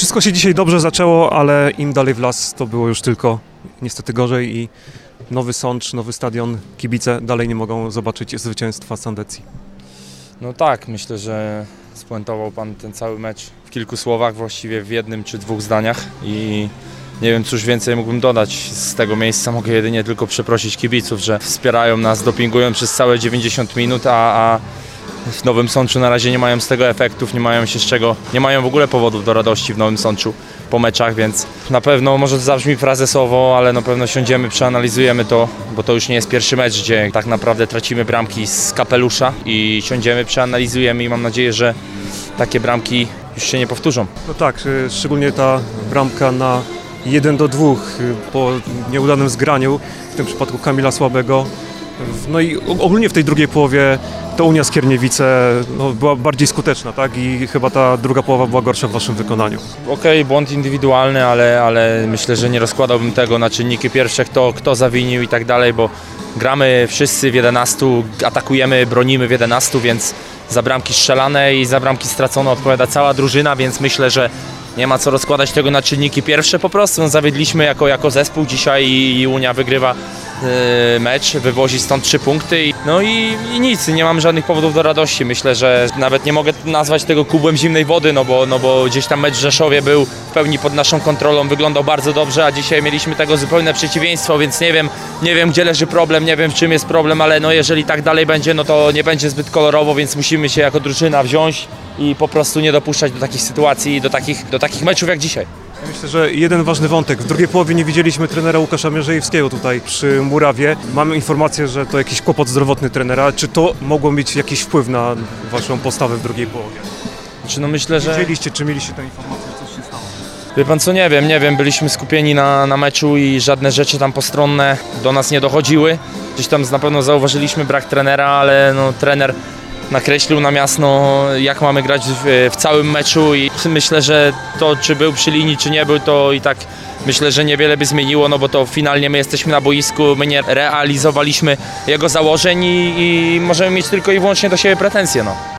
Wszystko się dzisiaj dobrze zaczęło, ale im dalej w las, to było już tylko niestety gorzej i nowy Sącz, nowy stadion, kibice dalej nie mogą zobaczyć zwycięstwa Sandecji. No tak, myślę, że spuentował Pan ten cały mecz w kilku słowach, właściwie w jednym czy dwóch zdaniach i nie wiem, cóż więcej mógłbym dodać. Z tego miejsca mogę jedynie tylko przeprosić kibiców, że wspierają nas, dopingują przez całe 90 minut, a w Nowym Sączu na razie nie mają z tego efektów, nie mają się z czego, nie mają w ogóle powodów do radości w Nowym Sączu po meczach, więc na pewno, może to zabrzmi frazesowo, ale na pewno siądziemy, przeanalizujemy to, bo to już nie jest pierwszy mecz, gdzie tak naprawdę tracimy bramki z kapelusza i siądziemy, przeanalizujemy i mam nadzieję, że takie bramki już się nie powtórzą. No tak, szczególnie ta bramka na 1-2 po nieudanym zgraniu, w tym przypadku Kamila Słabego. No i ogólnie w tej drugiej połowie to Unia Skierniewice była bardziej skuteczna, tak? I chyba ta druga połowa była gorsza w waszym wykonaniu. Okej, błąd indywidualny, ale myślę, że nie rozkładałbym tego na czynniki pierwsze, kto zawinił i tak dalej, bo gramy wszyscy w 11, atakujemy, bronimy w 11, więc za bramki strzelane i za bramki stracone odpowiada cała drużyna, więc myślę, że nie ma co rozkładać tego na czynniki pierwsze, po prostu no, zawiedliśmy jako zespół dzisiaj i Unia wygrywa mecz, wywozi stąd 3 punkty i nic, nie mam żadnych powodów do radości. Myślę, że nawet nie mogę nazwać tego kubłem zimnej wody, no bo gdzieś tam mecz w Rzeszowie był w pełni pod naszą kontrolą, wyglądał bardzo dobrze, a dzisiaj mieliśmy tego zupełne przeciwieństwo, więc nie wiem gdzie leży problem, nie wiem w czym jest problem, ale no jeżeli tak dalej będzie, no to nie będzie zbyt kolorowo, więc musimy się jako drużyna wziąć i po prostu nie dopuszczać do takich sytuacji, do takich meczów jak dzisiaj. Ja myślę, że jeden ważny wątek. W drugiej połowie nie widzieliśmy trenera Łukasza Mierzejewskiego tutaj przy Murawie. Mamy informację, że to jakiś kłopot zdrowotny trenera. Czy to mogło mieć jakiś wpływ na waszą postawę w drugiej połowie? Znaczy, no myślę, że... Widzieliście, czy mieliście tę informację, że coś się stało? Wie pan co, nie wiem, byliśmy skupieni na meczu i żadne rzeczy tam postronne do nas nie dochodziły. Gdzieś tam na pewno zauważyliśmy brak trenera, ale no, trener nakreślił nam jasno, jak mamy grać w całym meczu i myślę, że to, czy był przy linii, czy nie był, to i tak myślę, że niewiele by zmieniło, no bo to finalnie my jesteśmy na boisku, my nie realizowaliśmy jego założeń i możemy mieć tylko i wyłącznie do siebie pretensje. No.